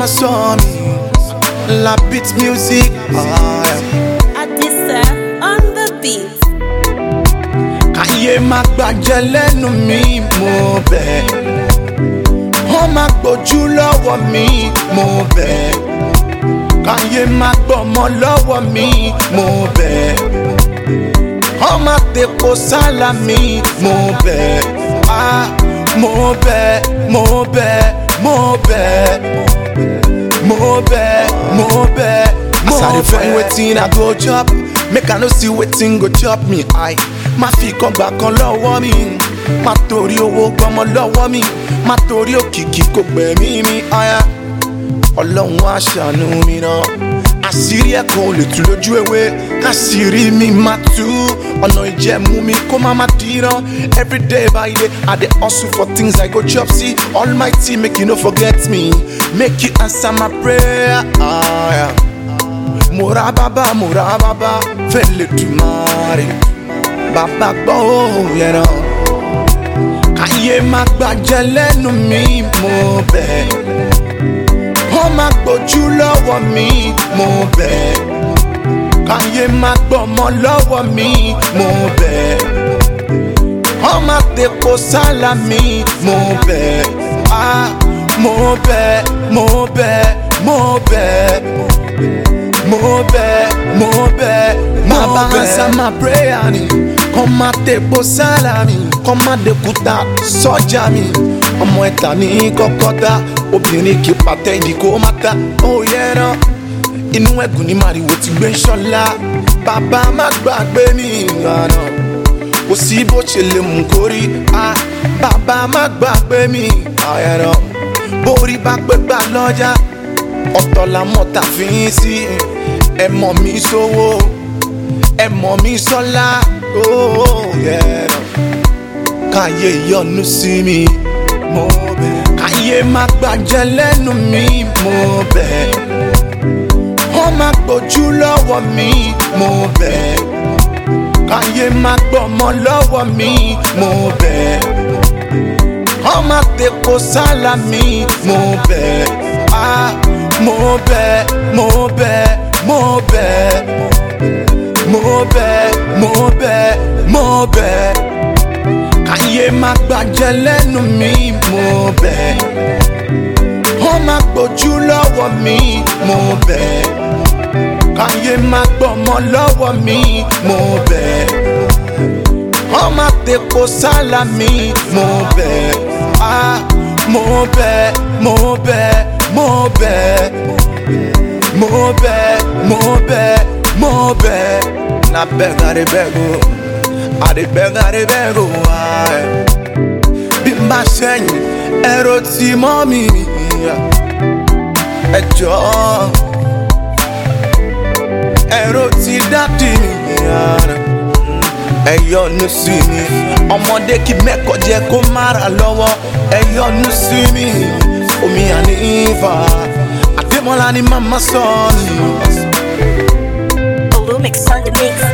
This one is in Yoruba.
mama saw me. La beat music. Adisa on the beat. Káyé má gbàjẹ́ lẹ́nu mi mo bẹ̀. Wọ́n má gbójú lọ́wọ́ mi mo bẹ̀. Káyé má gbọ́mọ lọ́wọ́ mi mo bẹ̀. Wọ́n má tepo sálà mi mo bẹ̀. Mo bẹ̀, mo bẹ̀, mo bẹ̀. Mo bẹ̀, mo bẹ̀, mo bẹ̀. As I dey find wetin I go chop, make I no see wetin go chop me. Má fi kan gbà kan lọ́wọ́ mi, má torí owó gbọ́mọ lọ́wọ́ mi, má torí òkìkí kò gbẹ̀mí mi. Ọlọ́run á ṣàánú mi náà. Àṣírí ẹ̀kan ò lè tú lójú ewé, káṣírí mi má tú. Ọ̀nà ìjẹ̀mú mi kó má má dìran. Every day by day I dey hustle for things I go chop. See Almighty make you no forget me, make you answer my prayer. Mora baba fẹ́lẹ̀ dùmarè. Baba gbọ́ yẹn náà. Káyé má gbàjẹ́ lẹ́nu mi mo bẹ̀. Wọ́n má gbójú lọ́wọ́ mi mo bẹ̀. Káyé má gbọ́mọ lọ́wọ́ mi mo bẹ̀. Wọ́n má tepo sálà mi mo bẹ̀. Mo bẹ̀, mo bẹ̀, mo bẹ̀. Mo bẹ̀, mo bẹ̀, mo bẹ̀. Baba answer my prayer ni. Kọ́ má tepo sálà mi, kọ́ má dekuta sọ́jà mi. Ọmọ ẹ̀ta ní kọ́kọ́ dá, obìnrin kì í pàtẹ́ ìdí kó má ta. Ó yẹ náà, inú ẹ̀gùn ní màrìwò ti gbé ń ṣọ́lá. Bàbá má gbàgbé mi ìlànà, kò sí bó ṣe lè mú kórí. Bàbá má gbàgbé mi àyẹ̀rọ, bórí bá pé gbà lọ́jà. Ọ̀tọ̀ la mọ̀ tá fi ń sí, ẹ mọ̀ mi sówó, ẹ mọ̀ mi sọ́lá. Káyé yọ́nú sí mi mo bẹ̀. Káyé má gbàjẹ́ lẹ́nu mi mo bẹ̀. Wọ́n má gbójú lọ́wọ́ mi mo bẹ̀. Káyé má gbọ́mọ lọ́wọ́ mi mo bẹ̀. Wọ́n má tepo sálà mi mo bẹ̀. Mo bẹ̀, mo bẹ̀, mo bẹ̀. Mo bẹ̀, mo bẹ̀, mo bẹ̀. Káyé má gbàjẹ́ lẹ́nu mi mo bẹ̀. Wọ́n má gbójú lọ́wọ́ mi mo bẹ̀. Káyé má gbọ́mọ lọ́wọ́ mi mo bẹ̀. Wọ́n má tepo sálà mi mo bẹ̀. Mo bẹ̀, mo bẹ̀, mo bẹ̀. Mo bẹ̀, mo bẹ̀, mo bẹ̀. Na beg, I dey beg o. I dey beg o. Bí n bá ṣẹ̀yìn ẹ̀rọ tí mọ́ mi, ẹ jọ̀ọ́ ẹ̀rọ tí dádì mi, ẹ yọ́nú sí mi. Ọmọdé kí mẹ́kọ̀ọ́ jẹ́ kó má ra lọ́wọ́, ẹ yọ́nú sí mi. Omi ànífà Adémọ́lá ni màmá sọ ni. Olumix on the mix.